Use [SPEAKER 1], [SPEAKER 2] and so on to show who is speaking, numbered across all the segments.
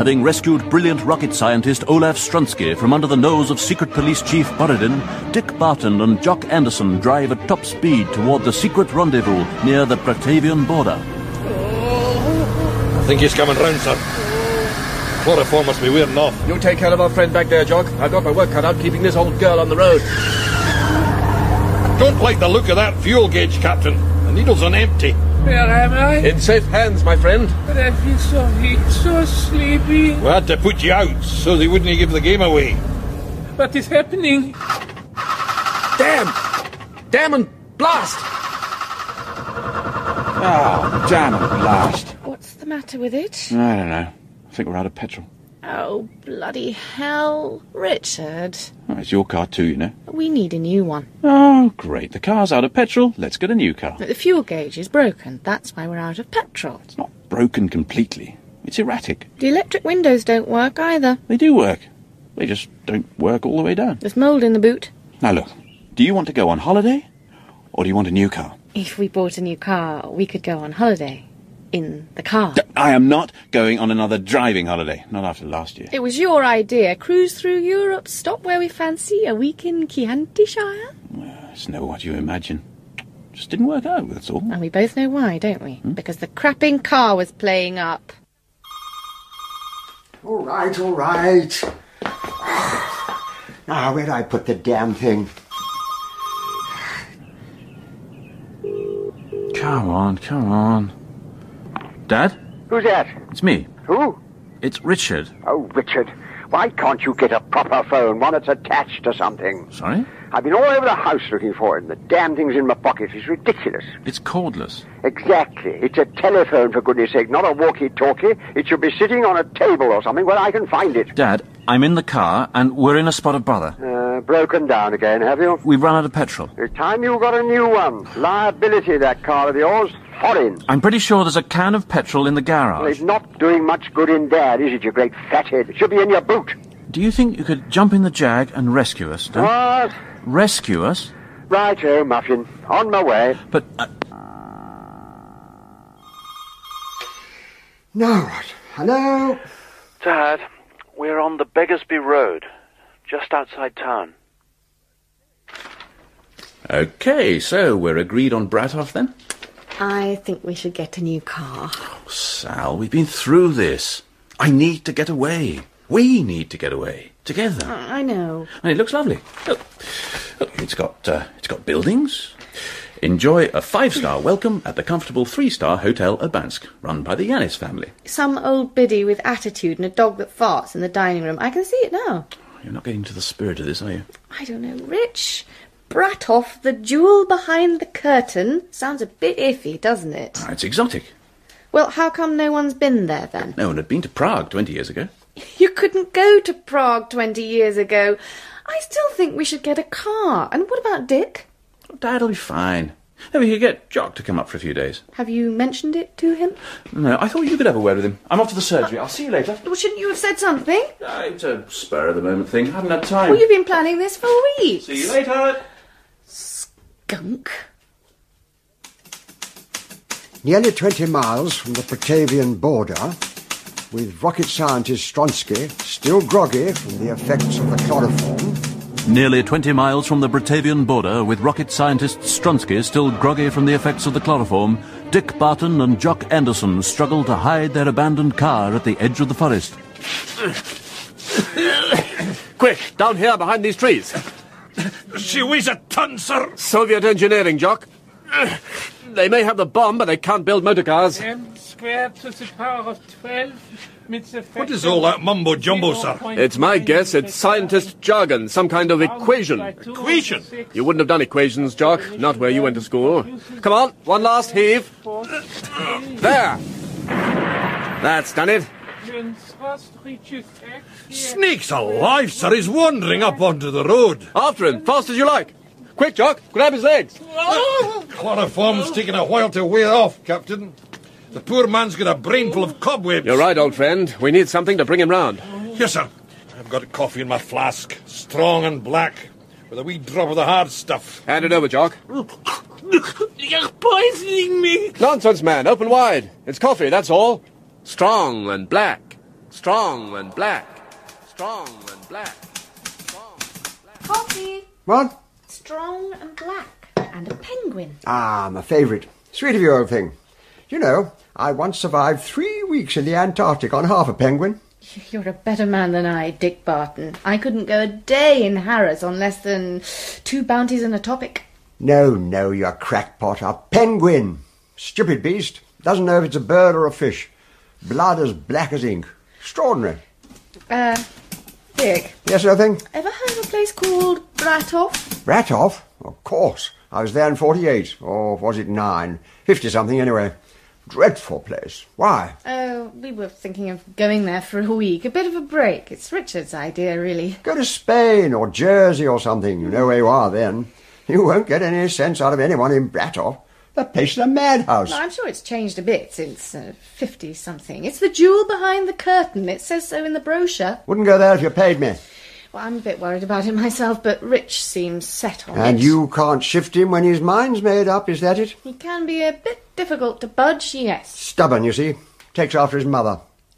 [SPEAKER 1] having rescued brilliant rocket scientist Olaf Strunsky from under the nose of secret police chief Borodin, Dick Barton and Jock Anderson drive at top speed toward the secret rendezvous near the Batavian border.
[SPEAKER 2] I think he's coming round, sir. Chloroform must be wearing off.
[SPEAKER 3] You take care of our friend back there, Jock. I've got my work cut out keeping this old girl on the road.
[SPEAKER 2] Don't like the look of that fuel gauge, Captain. The needle's on empty.
[SPEAKER 4] Where am I?
[SPEAKER 3] In safe hands, my friend.
[SPEAKER 4] But I feel so weak, so sleepy.
[SPEAKER 2] We had to put you out so they wouldn't give the game away.
[SPEAKER 4] What is happening?
[SPEAKER 3] Damn! Damn and blast!
[SPEAKER 5] Oh, damn and blast.
[SPEAKER 6] What's the matter with it?
[SPEAKER 5] I don't know. I think we're out of petrol.
[SPEAKER 6] Oh, bloody hell. Richard.
[SPEAKER 5] Oh, it's your car too, you know.
[SPEAKER 6] We need a new one.
[SPEAKER 5] Oh, great. The car's out of petrol. Let's get a new car.
[SPEAKER 6] The fuel gauge is broken. That's why we're out of petrol.
[SPEAKER 5] It's not broken completely. It's erratic.
[SPEAKER 6] The electric windows don't work either.
[SPEAKER 5] They do work. They just don't work all the way down.
[SPEAKER 6] There's mould in the boot.
[SPEAKER 5] Now look, do you want to go on holiday? Or do you want a new car?
[SPEAKER 6] If we bought a new car, we could go on holiday. In the car.
[SPEAKER 5] I am not going on another driving holiday. Not after last year.
[SPEAKER 6] It was your idea. Cruise through Europe, stop where we fancy, a week in Chianti-shire.
[SPEAKER 5] Well, it's not what you imagine. Just didn't work out, that's all.
[SPEAKER 6] And we both know why, don't we? Because the crapping car was playing up.
[SPEAKER 7] All right, all right. Now, where'd I put the damn thing?
[SPEAKER 5] Come on, come on. Dad?
[SPEAKER 7] Who's that?
[SPEAKER 5] It's me.
[SPEAKER 7] Who?
[SPEAKER 5] It's Richard.
[SPEAKER 7] Oh, Richard. Why can't you get a proper phone, one that's attached to something?
[SPEAKER 5] Sorry?
[SPEAKER 7] I've been all over the house looking for it, and the damn thing's in my pocket. It's ridiculous.
[SPEAKER 5] It's cordless.
[SPEAKER 7] Exactly. It's a telephone, for goodness sake, not a walkie-talkie. It should be sitting on a table or something where I can find it.
[SPEAKER 5] Dad, I'm in the car, and we're in a spot of bother.
[SPEAKER 7] Broken down again, have you?
[SPEAKER 5] We've run out of petrol.
[SPEAKER 7] It's time you got a new one. Liability, that car of yours. Foreign.
[SPEAKER 5] I'm pretty sure there's a can of petrol in the garage.
[SPEAKER 7] Well, it's not doing much good in there, is it, you great fathead? It should be in your boot.
[SPEAKER 5] Do you think you could jump in the Jag and rescue us, Dad?
[SPEAKER 7] What?
[SPEAKER 5] Rescue us?
[SPEAKER 7] Righto, Muffin. On my way.
[SPEAKER 5] But...
[SPEAKER 7] Now what? Hello?
[SPEAKER 8] Dad, we're on the Beggarsby Road, just outside town.
[SPEAKER 1] OK, so we're agreed on Brathoff then?
[SPEAKER 6] I think we should get a new car.
[SPEAKER 1] Oh, Sal, we've been through this. I need to get away. We need to get away. Together.
[SPEAKER 6] I know.
[SPEAKER 1] And it looks lovely. Look, it's got buildings. Enjoy a 5-star welcome at the comfortable 3-star Hotel Urbansk, run by the Yanis family.
[SPEAKER 6] Some old biddy with attitude and a dog that farts in the dining room. I can see it now.
[SPEAKER 1] You're not getting to the spirit of this, are you?
[SPEAKER 6] I don't know, Rich. Brathoff, the jewel behind the curtain. Sounds a bit iffy, doesn't it?
[SPEAKER 1] Oh, it's exotic.
[SPEAKER 6] Well, how come no one's been there, then?
[SPEAKER 1] No one had been to Prague 20 years ago.
[SPEAKER 6] You couldn't go to Prague 20 years ago. I still think we should get a car. And what about Dick?
[SPEAKER 1] Oh, Dad'll be fine. Maybe we could get Jock to come up for a few days.
[SPEAKER 6] Have you mentioned it to him?
[SPEAKER 1] No, I thought you could have a word with him. I'm off to the surgery. I'll see you later.
[SPEAKER 6] Well, shouldn't you have said something?
[SPEAKER 1] It's a spur-of-the-moment thing. I haven't had time.
[SPEAKER 6] Well, you've been planning this for weeks.
[SPEAKER 1] See you later.
[SPEAKER 6] Skunk.
[SPEAKER 7] Nearly 20 miles from the Batavian border, with rocket scientist Stronsky still groggy from the effects of the chloroform.
[SPEAKER 1] Nearly 20 miles from the Batavian border, with rocket scientist Stronsky still groggy from the effects of the chloroform, Dick Barton and Jock Anderson struggle to hide their abandoned car at the edge of the forest.
[SPEAKER 3] Quick, down here behind these trees.
[SPEAKER 2] She weighs a ton, sir.
[SPEAKER 3] Soviet engineering, Jock. They may have the bomb, but they can't build motor cars.
[SPEAKER 4] M squared to the power of 12.
[SPEAKER 2] What is all that mumbo-jumbo, sir?
[SPEAKER 3] It's my guess it's scientist jargon, some kind of equation.
[SPEAKER 2] Equation?
[SPEAKER 3] You wouldn't have done equations, Jock, not where you went to school. Come on, one last heave. There. That's done it.
[SPEAKER 2] Snakes alive, sir. He's wandering up onto the road.
[SPEAKER 3] After him, fast as you like. Quick, Jock, grab his legs.
[SPEAKER 2] Chloroform's taking a while to wear off, Captain. The poor man's got a brain full of cobwebs.
[SPEAKER 3] You're right, old friend. We need something to bring him round.
[SPEAKER 2] Yes, sir. I've got coffee in my flask, strong and black, with a wee drop of the hard stuff.
[SPEAKER 3] Hand it over, Jock.
[SPEAKER 4] You're poisoning me.
[SPEAKER 3] Nonsense, man. Open wide. It's coffee, that's all. Strong and black. Strong and black. Strong and black. Strong and black.
[SPEAKER 6] Coffee.
[SPEAKER 7] What?
[SPEAKER 6] Strong and black. And a penguin.
[SPEAKER 7] Ah, my favourite. Sweet of you, old thing. You know, I once survived 3 weeks in the Antarctic on half a penguin.
[SPEAKER 6] You're a better man than I, Dick Barton. I couldn't go a day in Harris on less than 2 bounties and a topic.
[SPEAKER 7] No, you crackpot. A penguin. Stupid beast. Doesn't know if it's a bird or a fish. Blood as black as ink. Extraordinary.
[SPEAKER 6] Dick.
[SPEAKER 7] Yes, old thing?
[SPEAKER 6] Ever heard of a place called Bratoff?
[SPEAKER 7] Bratoff? Of course. I was there in 48. Or was it 9? 50-something anyway. Dreadful place. Why?
[SPEAKER 6] Oh, we were thinking of going there for a week. A bit of a break. It's Richard's idea, really.
[SPEAKER 7] Go to Spain or Jersey or something. You know where you are then. You won't get any sense out of anyone in Bratoff. That place is a madhouse.
[SPEAKER 6] Well, I'm sure it's changed a bit since 50-something. It's the jewel behind the curtain. It says so in the brochure.
[SPEAKER 7] Wouldn't go there if you paid me.
[SPEAKER 6] Well, I'm a bit worried about it myself, but Rich seems set on it.
[SPEAKER 7] And you can't shift him when his mind's made up, is that it?
[SPEAKER 6] He can be a bit difficult to budge, yes.
[SPEAKER 7] Stubborn, you see. Takes after his mother.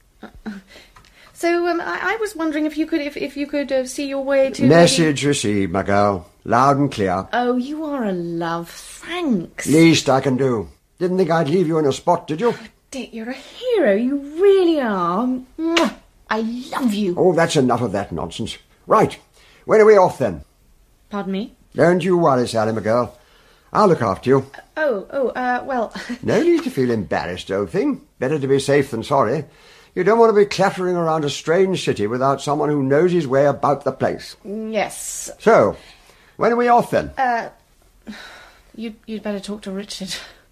[SPEAKER 6] So, I was wondering if you could see your way to...
[SPEAKER 7] Message received, my girl. Loud and clear.
[SPEAKER 6] Oh, you are a love. Thanks.
[SPEAKER 7] Least I can do. Didn't think I'd leave you in a spot, did you?
[SPEAKER 6] Dick, you're a hero. You really are. Mwah. I love you.
[SPEAKER 7] Oh, that's enough of that nonsense. Right. When are we off, then?
[SPEAKER 6] Pardon me?
[SPEAKER 7] Don't you worry, Sally, my girl. I'll look after you.
[SPEAKER 6] Well...
[SPEAKER 7] No need to feel embarrassed, old thing. Better to be safe than sorry. You don't want to be clattering around a strange city without someone who knows his way about the place.
[SPEAKER 6] Yes.
[SPEAKER 7] So, when are we off, then?
[SPEAKER 6] You'd better talk to Richard.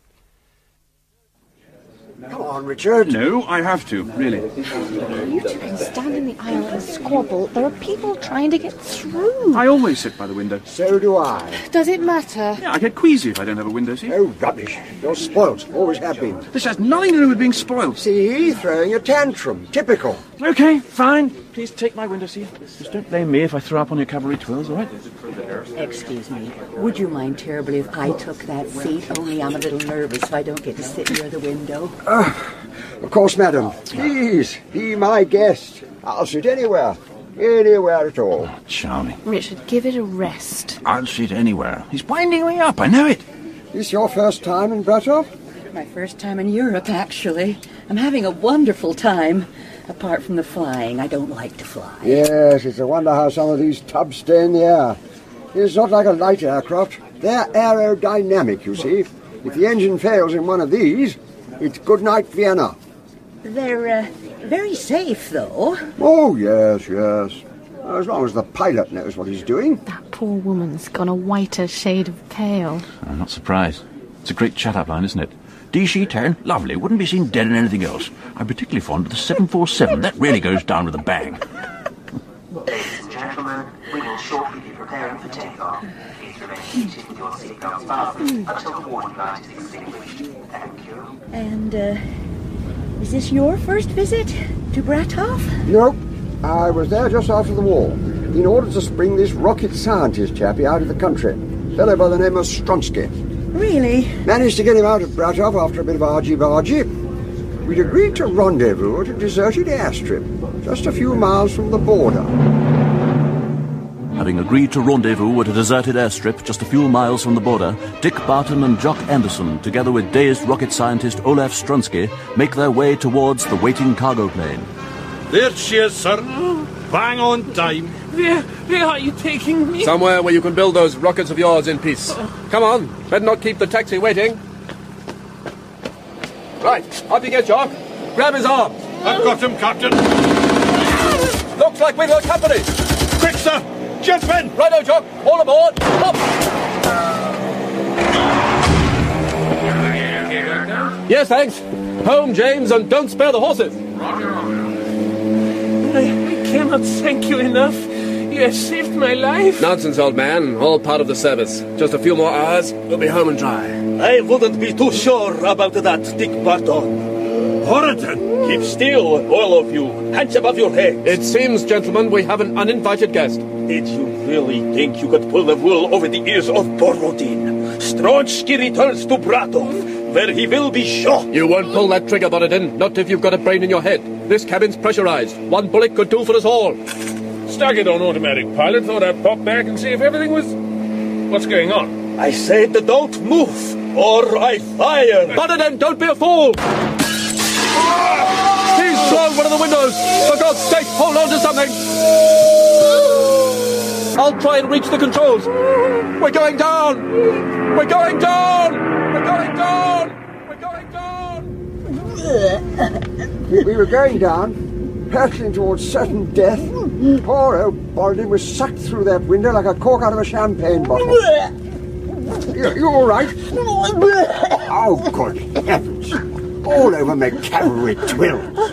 [SPEAKER 7] Come on, Richard.
[SPEAKER 5] No, I have to, really.
[SPEAKER 6] You two can stand in the aisle and squabble. There are people trying to get through.
[SPEAKER 5] I always sit by the window.
[SPEAKER 7] So do I.
[SPEAKER 6] Does it matter?
[SPEAKER 5] Yeah, I get queasy if I don't have a window seat.
[SPEAKER 7] Oh, rubbish. You're spoilt. Always have been.
[SPEAKER 5] This has nothing to do with being spoiled.
[SPEAKER 7] See, throwing a tantrum. Typical.
[SPEAKER 5] Okay, fine. Please take my window seat. Just don't blame me if I throw up on your cavalry twirls, all right?
[SPEAKER 9] Excuse me. Would you mind terribly if I took that seat? Only I'm a little nervous if I don't get to sit near the window.
[SPEAKER 7] Of course, madam. Please, be my guest. I'll sit anywhere. Anywhere at all.
[SPEAKER 5] Oh, charming.
[SPEAKER 6] Richard, give it a rest.
[SPEAKER 5] I'll sit anywhere. He's winding me up, I know it.
[SPEAKER 7] This your first time in Bratoff?
[SPEAKER 9] My first time in Europe, actually. I'm having a wonderful time. Apart from the flying, I don't like to fly.
[SPEAKER 7] Yes, it's a wonder how some of these tubs stay in the air. It's not like a light aircraft. They're aerodynamic, you see. If the engine fails in one of these, it's good night Vienna.
[SPEAKER 9] They're very safe, though.
[SPEAKER 7] Oh, yes. As long as the pilot knows what he's doing.
[SPEAKER 6] That poor woman's gone a whiter shade of pale.
[SPEAKER 1] I'm not surprised. It's a great chat-up line, isn't it? DC-10, lovely. Wouldn't be seen dead in anything else. I'm particularly fond of the 747. That really goes down with a bang.
[SPEAKER 10] Ladies and gentlemen, we will shortly be preparing for takeoff. Please remain seated with your seatbelts fastened until the warning light is extinguished. Thank you.
[SPEAKER 9] And, is this your first visit to Bratoff?
[SPEAKER 7] Nope. I was there just after the war, in order to spring this rocket scientist chappie out of the country. Fellow by the name of Stronsky.
[SPEAKER 9] Really?
[SPEAKER 7] Managed to get him out of Bratoff after a bit of argy-bargy. We'd agreed to rendezvous at a deserted airstrip, just a few miles from the border.
[SPEAKER 1] Having agreed to rendezvous at a deserted airstrip just a few miles from the border, Dick Barton and Jock Anderson, together with dazed rocket scientist Olaf Strunsky, make their way towards the waiting cargo plane.
[SPEAKER 2] There she is, sir. Bang on time.
[SPEAKER 4] Where are you taking me?
[SPEAKER 3] Somewhere where you can build those rockets of yours in peace. Come on, better not keep the taxi waiting. Right, up you get, Jock. Grab his arm.
[SPEAKER 2] I've got him, Captain.
[SPEAKER 3] Looks like we've got company.
[SPEAKER 2] Quick, sir. Jump in.
[SPEAKER 3] Righto, Jock. All aboard. Up. Yes, thanks. Home, James, and don't spare the horses.
[SPEAKER 4] I cannot thank you enough. You have saved my life.
[SPEAKER 3] Nonsense, old man. All part of the service. Just a few more hours, we'll be home and dry.
[SPEAKER 11] I wouldn't be too sure about that, Dick Barton.
[SPEAKER 2] Horridon!
[SPEAKER 11] Keep still, all of you. Hands above your heads.
[SPEAKER 3] It seems, gentlemen, we have an uninvited guest.
[SPEAKER 11] Did you really think you could pull the wool over the ears of Borodin? Stronsky returns to Bratov, where he will be shot.
[SPEAKER 3] You won't pull that trigger, Borodin. Not if you've got a brain in your head. This cabin's pressurized. One bullet could do for us all.
[SPEAKER 12] Stuck it on automatic pilot. Thought I'd pop back and see if everything was... What's going on?
[SPEAKER 11] I said don't move, or I fire.
[SPEAKER 3] Borodin, don't be a fool! He's thrown one of the windows! For God's sake, hold on to something! I'll try and reach the controls. We're going down! We're going down! We're going down! We're going down!
[SPEAKER 7] We were going down, hurtling towards certain death. Poor old Borodin was sucked through that window like a cork out of a champagne bottle. You all right? Oh, good heavens. All over my cavalry twills.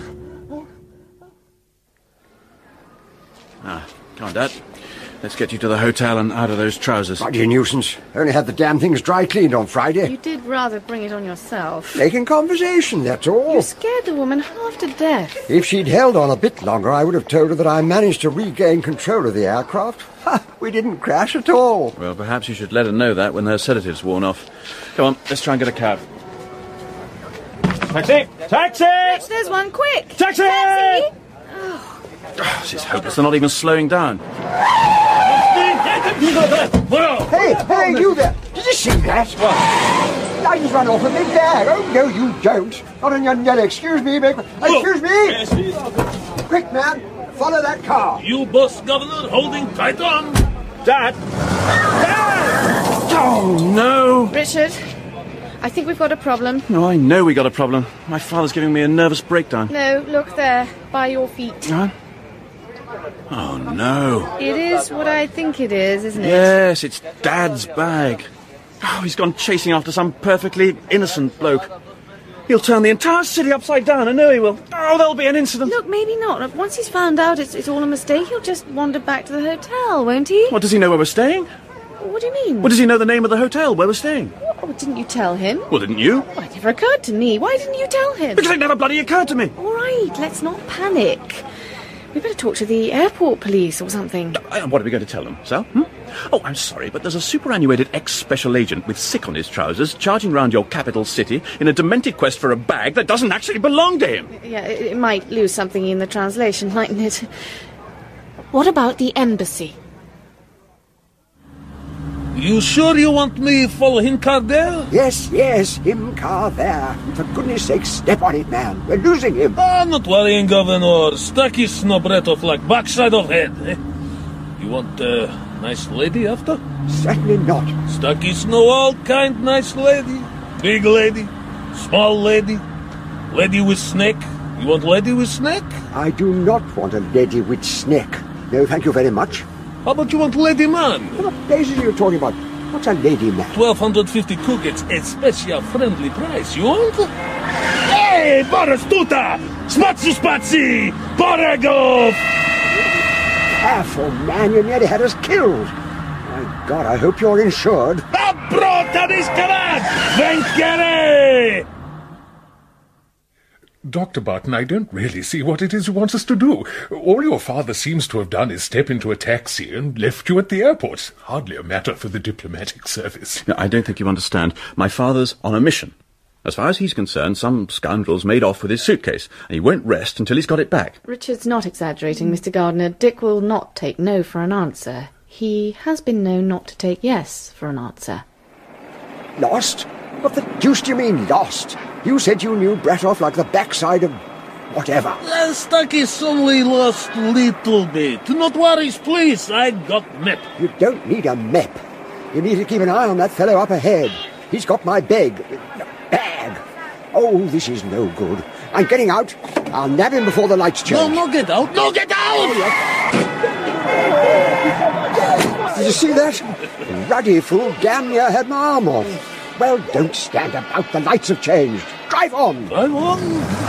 [SPEAKER 1] Come on, Dad. Let's get you to the hotel and out of those trousers.
[SPEAKER 7] Bloody nuisance. Only had the damn things dry cleaned on Friday.
[SPEAKER 6] You did rather bring it on yourself.
[SPEAKER 7] Making conversation, that's all.
[SPEAKER 6] You scared the woman half to death.
[SPEAKER 7] If she'd held on a bit longer, I would have told her that I managed to regain control of the aircraft. Ha! We didn't crash at all.
[SPEAKER 1] Well, perhaps you should let her know that when her sedative's worn off. Come on, let's try and get a cab.
[SPEAKER 12] Taxi! Taxi!
[SPEAKER 6] Rich, there's one, quick!
[SPEAKER 12] Taxi!
[SPEAKER 6] Taxi!
[SPEAKER 1] This is hopeless. They're not even slowing down.
[SPEAKER 7] Hey, you there! Did you see that? What? I just ran off with my bag. Oh, no, you don't. Not on your net. Excuse me, excuse me!
[SPEAKER 11] Yes,
[SPEAKER 7] Quick, man. Follow that car.
[SPEAKER 11] You boss, Governor, holding tight on. Dad!
[SPEAKER 1] Oh, no!
[SPEAKER 6] Richard, I think we've got a problem.
[SPEAKER 1] No, I know we got a problem. My father's giving me a nervous breakdown.
[SPEAKER 6] No, look there, by your feet.
[SPEAKER 1] Huh? Oh, no.
[SPEAKER 6] It is what I think it is, isn't it?
[SPEAKER 1] Yes, it's Dad's bag. Oh, he's gone chasing after some perfectly innocent bloke. He'll turn the entire city upside down, I know he will. Oh, there'll be an incident.
[SPEAKER 6] Look, maybe not. Once he's found out it's all a mistake, he'll just wander back to the hotel, won't he?
[SPEAKER 1] What, does he know where we're staying?
[SPEAKER 6] What do you mean?
[SPEAKER 1] What, does he know the name of the hotel where we're staying?
[SPEAKER 6] Oh, didn't you tell him?
[SPEAKER 1] Well, didn't you?
[SPEAKER 6] Well, it never occurred to me. Why didn't you tell him?
[SPEAKER 1] Because it never bloody occurred to me.
[SPEAKER 6] All right, let's not panic. We better talk to the airport police or something.
[SPEAKER 1] What are we going to tell them, Sal? Oh, I'm sorry, but there's a superannuated ex-special agent with sick on his trousers charging round your capital city in a demented quest for a bag that doesn't actually belong to him.
[SPEAKER 6] Yeah, it might lose something in the translation, mightn't it? What about the embassy?
[SPEAKER 11] You sure you want me follow him car there?
[SPEAKER 7] Yes, him car there. For goodness sake, step on it, man. We're losing him.
[SPEAKER 11] I'm not worrying, Governor. Stucky Snobretov like backside of head. Eh? You want a nice lady after?
[SPEAKER 7] Certainly not.
[SPEAKER 11] Stucky know all kind nice lady. Big lady, small lady, lady with snake. You want lady with snake?
[SPEAKER 7] I do not want a lady with snake. No, thank you very much.
[SPEAKER 11] How about you want lady man?
[SPEAKER 7] What places are you talking about? What's a lady man?
[SPEAKER 11] 1,250 kugets at special friendly price. You want? Hey, Boris Tuta! Spatsy! Boregov!
[SPEAKER 7] Careful, man. You nearly had us killed. My God, I hope you're insured.
[SPEAKER 13] Dr. Barton, I don't really see what it is you want us to do. All your father seems to have done is step into a taxi and left you at the airport. Hardly a matter for the diplomatic service.
[SPEAKER 1] No, I don't think you understand. My father's on a mission. As far as he's concerned, some scoundrel's made off with his suitcase, and he won't rest until he's got it back.
[SPEAKER 6] Richard's not exaggerating, Mr. Gardner. Dick will not take no for an answer. He has been known not to take yes for an answer.
[SPEAKER 7] Lost? What the deuce do you mean, lost? You said you knew Bratov like the backside of whatever.
[SPEAKER 11] Stucky's only lost little bit. Do not worry, please. I got map.
[SPEAKER 7] You don't need a map. You need to keep an eye on that fellow up ahead. He's got my bag. Oh, this is no good. I'm getting out. I'll nab him before the lights change.
[SPEAKER 11] No, get out. No, get out!
[SPEAKER 7] Did you see that? Ruddy fool damn near had my arm off. Well, don't stand about. The lights have changed. Drive on.
[SPEAKER 11] Drive on.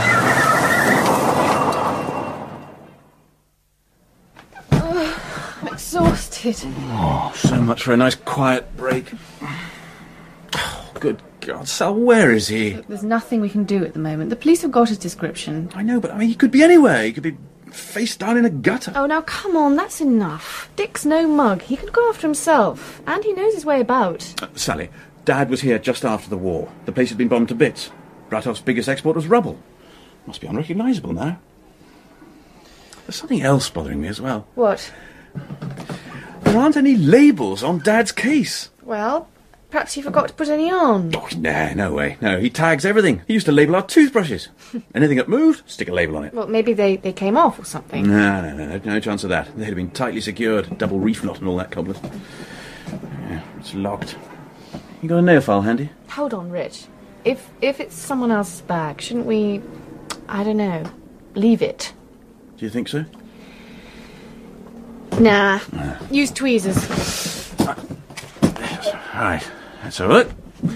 [SPEAKER 6] I'm exhausted.
[SPEAKER 1] Oh, so much for a nice quiet break. Oh, good God, Sal, where is he?
[SPEAKER 6] Look, there's nothing we can do at the moment. The police have got his description.
[SPEAKER 1] I know, but I mean, he could be anywhere. He could be face down in a gutter.
[SPEAKER 6] Oh, now come on, that's enough. Dick's no mug. He could go after himself. And he knows his way about.
[SPEAKER 1] Sally,
[SPEAKER 5] Dad was here just after the war. The place had been bombed to bits. Bratov's biggest export was rubble. Must be unrecognisable now. There's something else bothering me as well.
[SPEAKER 6] What?
[SPEAKER 5] There aren't any labels on Dad's case.
[SPEAKER 6] Well, perhaps he forgot to put any on.
[SPEAKER 5] Oh, nah, no way. No, he tags everything. He used to label our toothbrushes. Anything that moved, stick a label on it.
[SPEAKER 6] Well, maybe they came off or something.
[SPEAKER 5] No chance of that. They'd have been tightly secured, double reef knot and all that cobblers. Yeah, it's locked. You got a nail file handy?
[SPEAKER 6] Hold on, Rich. If it's someone else's bag, shouldn't we, I don't know, leave it?
[SPEAKER 5] Do you think so?
[SPEAKER 6] Nah. Use tweezers.
[SPEAKER 5] Right, that's all right.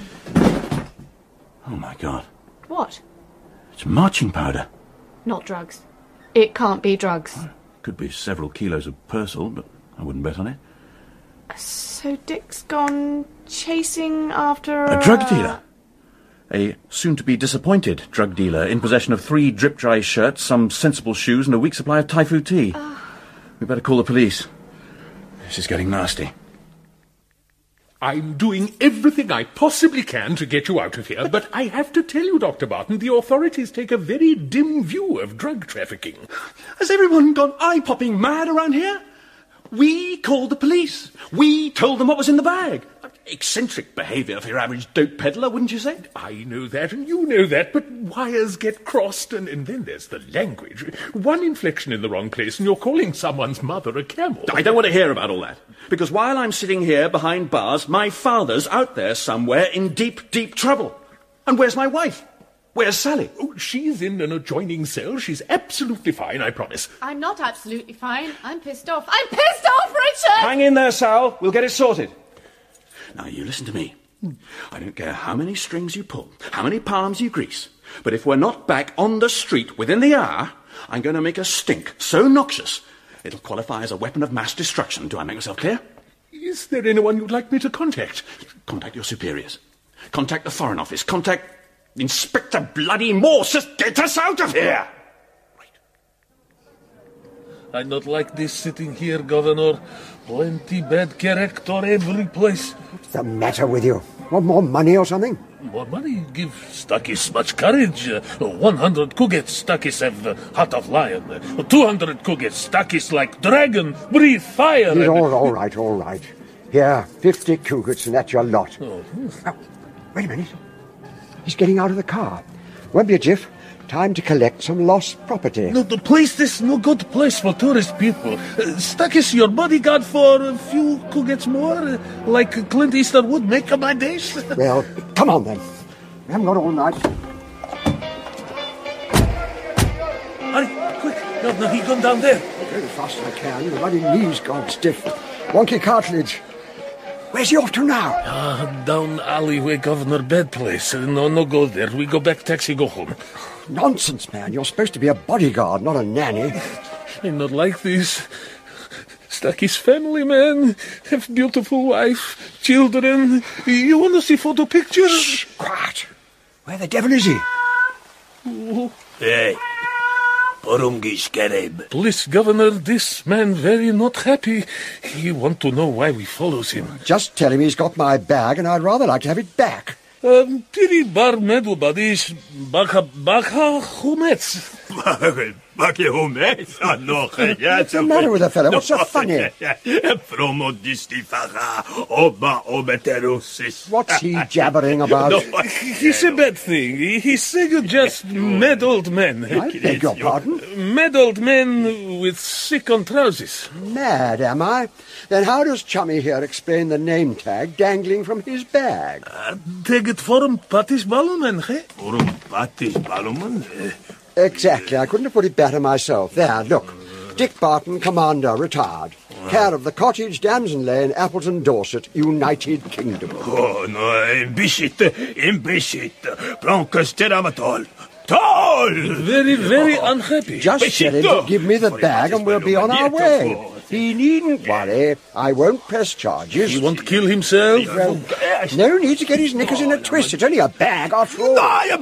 [SPEAKER 5] Oh, my God.
[SPEAKER 6] What?
[SPEAKER 5] It's marching powder.
[SPEAKER 6] Not drugs. It can't be drugs.
[SPEAKER 5] Could be several kilos of Purcell, but I wouldn't bet on it.
[SPEAKER 6] So Dick's gone chasing after
[SPEAKER 5] A drug dealer? A soon-to-be disappointed drug dealer in possession of 3 drip-dry shirts, some sensible shoes, and a week's supply of Thai tea. We better call the police. This is getting nasty.
[SPEAKER 13] I'm doing everything I possibly can to get you out of here, but I have to tell you, Dr. Barton, the authorities take a very dim view of drug trafficking.
[SPEAKER 5] Has everyone gone eye-popping mad around here? We called the police. We told them what was in the bag. Eccentric behaviour for your average dope peddler, wouldn't you say?
[SPEAKER 13] I know that, and you know that, but wires get crossed, and then there's the language. One inflection in the wrong place, and you're calling someone's mother a camel.
[SPEAKER 5] I don't want to hear about all that. Because while I'm sitting here behind bars, my father's out there somewhere in deep, deep trouble. And where's my wife? Where's Sally?
[SPEAKER 13] Oh, she's in an adjoining cell. She's absolutely fine, I promise.
[SPEAKER 6] I'm not absolutely fine. I'm pissed off. I'm pissed off, Richard!
[SPEAKER 5] Hang in there, Sal. We'll get it sorted. Now, you listen to me. I don't care how many strings you pull, how many palms you grease, but if we're not back on the street within the hour, I'm going to make a stink so noxious, it'll qualify as a weapon of mass destruction. Do I make myself clear?
[SPEAKER 13] Is there anyone you'd like me to contact?
[SPEAKER 5] Contact your superiors. Contact the Foreign Office. Contact Inspector Bloody Morse. Just get us out of here!
[SPEAKER 11] I not like this sitting here, Governor. Plenty bad character every place.
[SPEAKER 7] What's the matter with you? Want more money or something?
[SPEAKER 11] More money? Give Stakis much courage. 100 kugets, Stakis have the heart of lion. 200 kugets, Stakis like dragon, breathe fire.
[SPEAKER 7] It's all right. Here, 50 kugets and that's your lot.
[SPEAKER 11] Oh.
[SPEAKER 7] Oh, wait a minute. He's getting out of the car. Won't be a jiff. Time to collect some lost property.
[SPEAKER 11] No, the place, this no good place for tourist people. Stakis, your bodyguard for a few kugets more, like Clint Eastwood, make my days.
[SPEAKER 7] Well, come on then. We haven't got all night.
[SPEAKER 11] Hurry, quick. No, he's gone down there.
[SPEAKER 7] Go as fast as I can. The bloody knee's gone stiff. Wonky cartilage. Where's he off to now?
[SPEAKER 11] Down alleyway, Governor Bed place. No go there. We go back taxi, go home.
[SPEAKER 7] Nonsense, man. You're supposed to be a bodyguard, not a nanny.
[SPEAKER 11] I'm not like this. Stakis family, man. Have beautiful wife, children. You want to see photo pictures?
[SPEAKER 7] Shh, quiet. Where the devil is he?
[SPEAKER 11] Hey. Please, Governor, this man very not happy. He want to know why we follows him.
[SPEAKER 7] Just tell him he's got my bag and I'd rather like to have it back.
[SPEAKER 11] Piri bar medu badis baka humets.
[SPEAKER 7] What's the matter with the fellow? What's so funny? What's he jabbering about?
[SPEAKER 11] He's a bad thing. He said you just mad old men.
[SPEAKER 7] I beg your pardon?
[SPEAKER 11] Mad old men with sick on trousers.
[SPEAKER 7] Mad, am I? Then how does Chummy here explain the name tag dangling from his bag?
[SPEAKER 11] Take it for him, Patis Baluman, eh? For him, Patis Baluman?
[SPEAKER 7] Exactly. I couldn't have put it better myself. There, look. Dick Barton, Commander, retired. Care of the Cottage, Damson Lane, Appleton, Dorset, United Kingdom.
[SPEAKER 11] Oh, no, imbishit. Broncos teramatol. Tall! Very, very unhappy.
[SPEAKER 7] Just tell him to give me the bag and we'll be on our way. He needn't worry. I won't press charges.
[SPEAKER 11] He won't kill himself?
[SPEAKER 7] Well, no need to get his knickers in a twist. It's only a bag after all.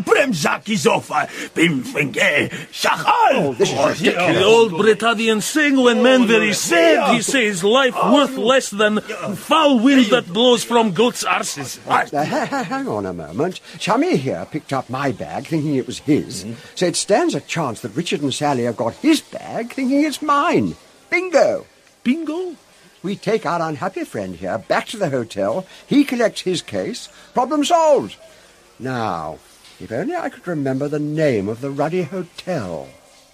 [SPEAKER 7] Oh, this is ridiculous.
[SPEAKER 11] The old Britannian saying when man very sad, he says life worth less than foul wind that blows from goats' arses.
[SPEAKER 7] Hang on a moment. Chummy here picked up my bag thinking it was his, so it stands a chance that Richard and Sally have got his bag thinking it's mine. Bingo!
[SPEAKER 11] Bingo?
[SPEAKER 7] We take our unhappy friend here back to the hotel, he collects his case, problem solved. Now, if only I could remember the name of the ruddy hotel.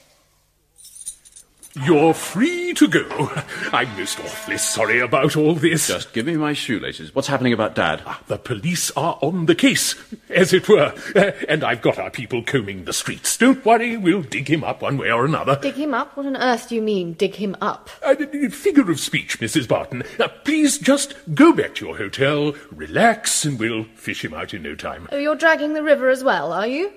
[SPEAKER 13] You're free to go. I'm most awfully sorry about all this.
[SPEAKER 5] Just give me my shoelaces. What's happening about Dad?
[SPEAKER 13] The police are on the case, as it were, and I've got our people combing the streets. Don't worry, we'll dig him up one way or another.
[SPEAKER 6] Dig him up? What on earth do you mean, dig him up?
[SPEAKER 13] Figure of speech, Mrs. Barton. Please just go back to your hotel, relax, and we'll fish him out in no time.
[SPEAKER 6] Oh, you're dragging the river as well, are you?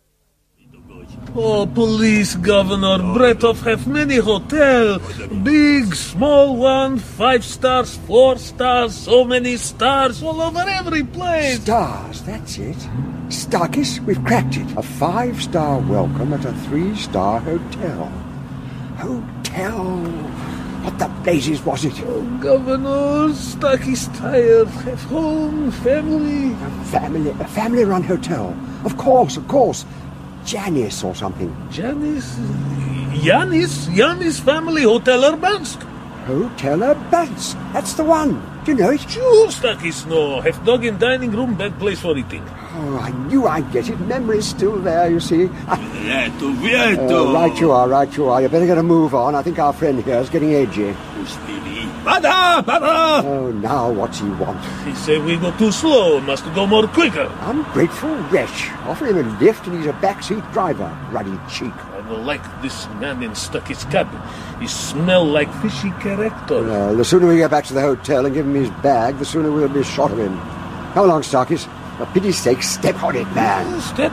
[SPEAKER 11] Oh, police governor, Bretov have many hotel. Big, small one, 5 stars, 4 stars, so many stars all over every place.
[SPEAKER 7] Stars, that's it. Starkis, we've cracked it. A 5-star welcome at a 3-star hotel. Hotel? What the blazes was it?
[SPEAKER 11] Oh, governor, Starkis tired. Have home, family.
[SPEAKER 7] A family-run hotel. Of course. Janice or something.
[SPEAKER 11] Janice? Yanis Family Hotel Urbansk.
[SPEAKER 7] Hotel Urbansk. That's the one. Do you know it?
[SPEAKER 11] Sure, Starkis know. Have dog in dining room, bad place for eating.
[SPEAKER 7] Oh, I knew I'd get it. Memory's still there, you see.
[SPEAKER 14] Vieto.
[SPEAKER 7] Right you are. You better get a move on. I think our friend here is getting edgy.
[SPEAKER 14] Bada!
[SPEAKER 7] Oh, now what's he want?
[SPEAKER 11] He said we go too slow, must go more quicker.
[SPEAKER 7] Ungrateful wretch. Offer him a lift and he's a backseat driver. Ruddy cheek.
[SPEAKER 11] I don't like this man in Stucky's cabin. He smell like fishy character.
[SPEAKER 7] The sooner we get back to the hotel and give him his bag, the sooner we'll be shot of him. Come along, Starkis. For pity's sake, step on it, man.
[SPEAKER 11] Step.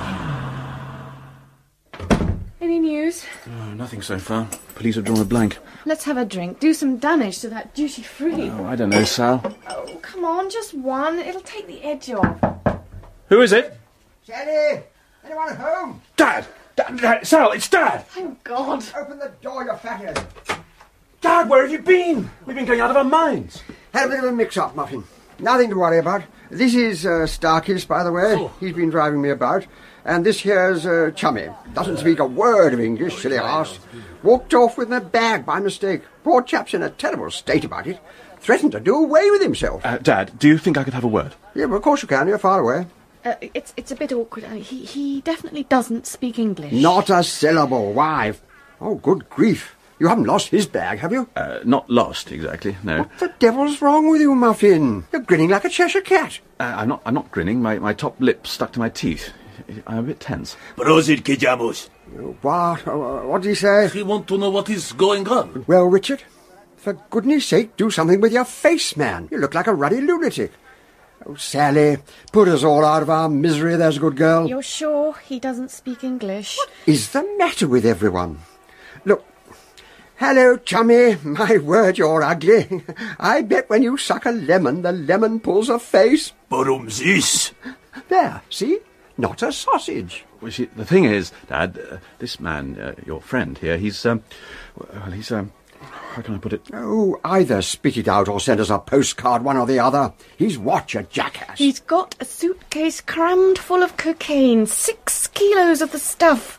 [SPEAKER 6] Any news?
[SPEAKER 5] Oh, nothing so far. Police have drawn a blank.
[SPEAKER 6] Let's have a drink. Do some damage to that duty-free.
[SPEAKER 5] Oh, I don't know, Sal.
[SPEAKER 6] Oh, come on, just one. It'll take the edge off.
[SPEAKER 5] Who is it?
[SPEAKER 7] Sally! Anyone at home?
[SPEAKER 5] Dad! Sal, it's Dad!
[SPEAKER 6] Thank God.
[SPEAKER 7] Open the door, you fathead.
[SPEAKER 5] Dad, where have you been? We've been going out of our minds.
[SPEAKER 7] Had a bit of a mix-up, Muffin. Nothing to worry about. This is Starkis, by the way. Oh. He's been driving me about. And this here's Chummy. Doesn't speak a word of English, silly arse. Walked off with my bag by mistake. Poor chap's in a terrible state about it. Threatened to do away with himself.
[SPEAKER 5] Dad, do you think I could have a word?
[SPEAKER 7] Yeah, well, of course you can. You're far away.
[SPEAKER 6] It's a bit awkward. He definitely doesn't speak English.
[SPEAKER 7] Not a syllable. Why? Oh, good grief. You haven't lost his bag, have you?
[SPEAKER 5] Not lost, exactly, no.
[SPEAKER 7] What the devil's wrong with you, Muffin? You're grinning like a Cheshire cat.
[SPEAKER 5] I'm not grinning. My top lip stuck to my teeth. I'm a bit tense.
[SPEAKER 14] Prosit, Kijamos.
[SPEAKER 7] What did he say?
[SPEAKER 11] He want to know what is going on.
[SPEAKER 7] Well, Richard, for goodness sake, do something with your face, man. You look like a ruddy lunatic. Oh, Sally, put us all out of our misery, there's a good girl.
[SPEAKER 6] You're sure he doesn't speak English?
[SPEAKER 7] What is the matter with everyone? Look, hello, Chummy. My word, you're ugly. I bet when you suck a lemon, the lemon pulls a face.
[SPEAKER 14] Borumzis.
[SPEAKER 7] There, see? Not a sausage.
[SPEAKER 5] Well, see, the thing is, Dad, this man, your friend here, he's, how can I put it?
[SPEAKER 7] Oh, either spit it out or send us a postcard, one or the other. He's what, you jackass?
[SPEAKER 6] He's got a suitcase crammed full of cocaine. 6 kilos of the stuff.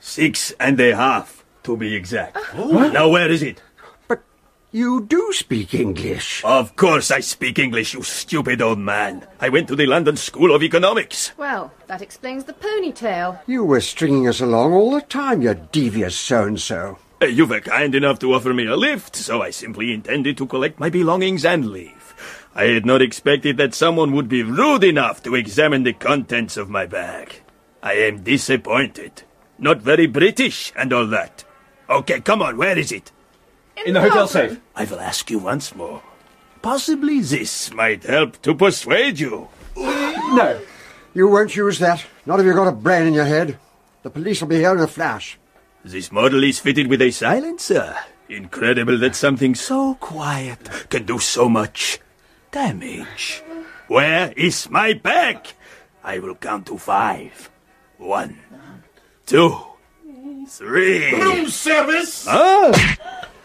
[SPEAKER 14] 6.5, to be exact. Now, where is it?
[SPEAKER 7] But you do speak English.
[SPEAKER 14] Of course I speak English, you stupid old man. I went to the London School of Economics.
[SPEAKER 6] Well, that explains the ponytail.
[SPEAKER 7] You were stringing us along all the time, you devious so-and-so.
[SPEAKER 14] You were kind enough to offer me a lift, so I simply intended to collect my belongings and leave. I had not expected that someone would be rude enough to examine the contents of my bag. I am disappointed. Not very British and all that. Okay, come on, where is it?
[SPEAKER 5] In the hotel safe.
[SPEAKER 14] I will ask you once more. Possibly this might help to persuade you.
[SPEAKER 7] No, you won't use that. Not if you've got a brain in your head. The police will be here in a flash.
[SPEAKER 14] This model is fitted with a silencer. Incredible that something so quiet can do so much damage. Where is my bag? I will count to 5. 1, 2, 3.
[SPEAKER 2] Room service!
[SPEAKER 14] Ah!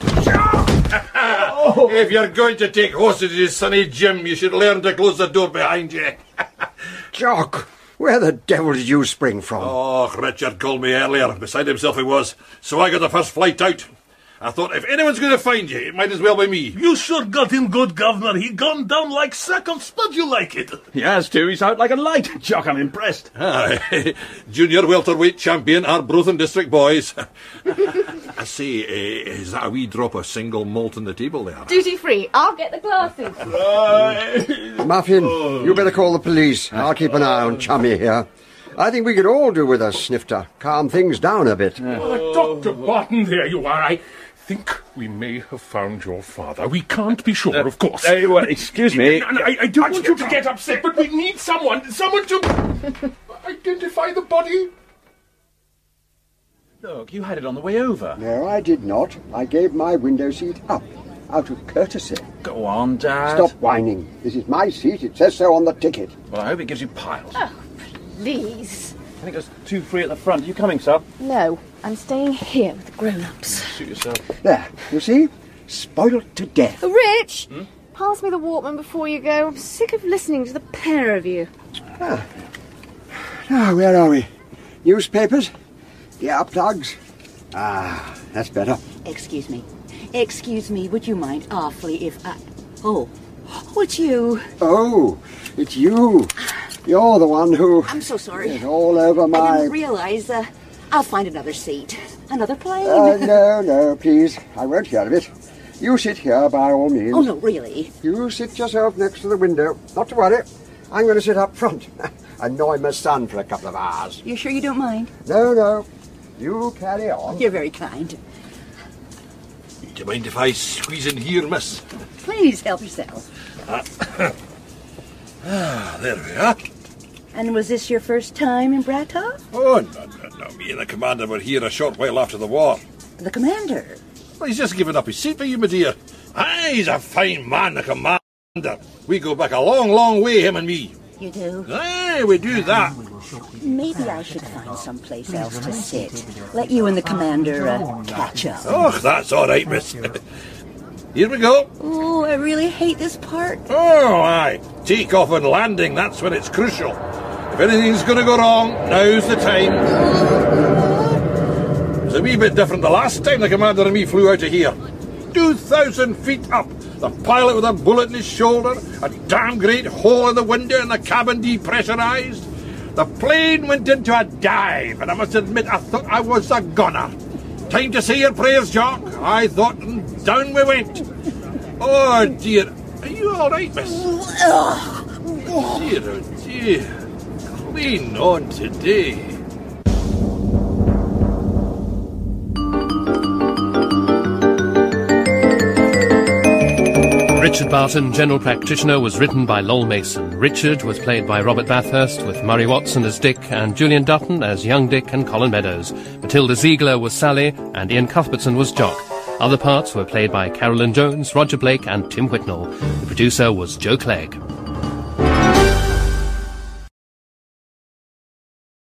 [SPEAKER 2] If you're going to take hostages, Sonny Jim, you should learn to close the door behind you.
[SPEAKER 7] Jock, where the devil did you spring from?
[SPEAKER 2] Oh, Richard called me earlier. Beside himself he was. So I got the first flight out. I thought, if anyone's going to find you, it might as well be me.
[SPEAKER 11] You sure got him good, Governor. He gone down like sack of spud, you like it.
[SPEAKER 5] He has too. He's out like a light. Jock, I'm impressed.
[SPEAKER 2] Junior welterweight champion, Arbroath District boys. I say, is that a wee drop of single malt on the table there?
[SPEAKER 15] Duty free. I'll get the glasses.
[SPEAKER 7] Muffin, you better call the police. I'll keep an eye on Chummy here. I think we could all do with a snifter. Calm things down a bit.
[SPEAKER 13] Dr. Barton, there you are. I think we may have found your father. We can't be sure, of course.
[SPEAKER 5] Well, excuse me.
[SPEAKER 13] I don't want you to get upset, but we need someone to identify the body.
[SPEAKER 5] Look, you had it on the way over.
[SPEAKER 7] No, I did not. I gave my window seat up, out of courtesy.
[SPEAKER 5] Go on, Dad.
[SPEAKER 7] Stop whining. This is my seat. It says so on the ticket.
[SPEAKER 5] Well, I hope it gives you piles.
[SPEAKER 15] Oh, please.
[SPEAKER 5] I think there's 2 free at the front. Are you coming, sir?
[SPEAKER 15] No, I'm staying here with the grown-ups.
[SPEAKER 5] Suit yourself.
[SPEAKER 7] There, you see? Spoiled to death.
[SPEAKER 15] Rich, pass me the Walkman before you go. I'm sick of listening to the pair of you.
[SPEAKER 7] Now, where are we? Newspapers? The earplugs? Ah, that's better.
[SPEAKER 9] Excuse me. Excuse me, would you mind awfully if I... Oh, it's you.
[SPEAKER 7] Oh, it's you. You're the one who...
[SPEAKER 9] I'm so sorry.
[SPEAKER 7] Is all over my...
[SPEAKER 9] I didn't realise. I'll find another seat. Another plane.
[SPEAKER 7] No, please. I won't hear of it. You sit here by all means.
[SPEAKER 9] Oh, no, really?
[SPEAKER 7] You sit yourself next to the window. Not to worry. I'm going to sit up front. Annoy my son for a couple of hours.
[SPEAKER 9] You sure you don't mind?
[SPEAKER 7] No. You carry on.
[SPEAKER 9] You're very kind.
[SPEAKER 2] Do you mind if I squeeze in here, miss?
[SPEAKER 9] Please help yourself.
[SPEAKER 2] There we are.
[SPEAKER 9] And was this your first time in Bratov?
[SPEAKER 2] Oh, no. Me and the commander were here a short while after the war.
[SPEAKER 9] The commander?
[SPEAKER 2] Well, he's just given up his seat for you, my dear. Aye, he's a fine man, the commander. We go back a long, long way, him and me.
[SPEAKER 9] You do?
[SPEAKER 2] Aye, we do that.
[SPEAKER 9] Maybe I should find someplace else to sit. Let you and the commander catch up.
[SPEAKER 2] Oh, that's all right, miss. Here we go.
[SPEAKER 9] Oh, I really hate this part.
[SPEAKER 2] Oh, aye. Take-off and landing, that's when it's crucial. If anything's going to go wrong, now's the time. It was a wee bit different the last time the commander and me flew out of here. 2,000 feet up. The pilot with a bullet in his shoulder, a damn great hole in the window and the cabin depressurized. The plane went into a dive, and I must admit I thought I was a goner. Time to say your prayers, Jock. I thought, and down we went. Oh, dear. Are you all right, miss? Dear, oh, dear. Clean on today.
[SPEAKER 16] Richard Barton, General Practitioner, was written by Lowell Mason. Richard was played by Robert Bathurst, with Murray Watson as Dick and Julian Dutton as young Dick and Colin Meadows. Matilda Ziegler was Sally and Ian Cuthbertson was Jock. Other parts were played by Carolyn Jones, Roger Blake and Tim Whitnell. The producer was Joe Clegg.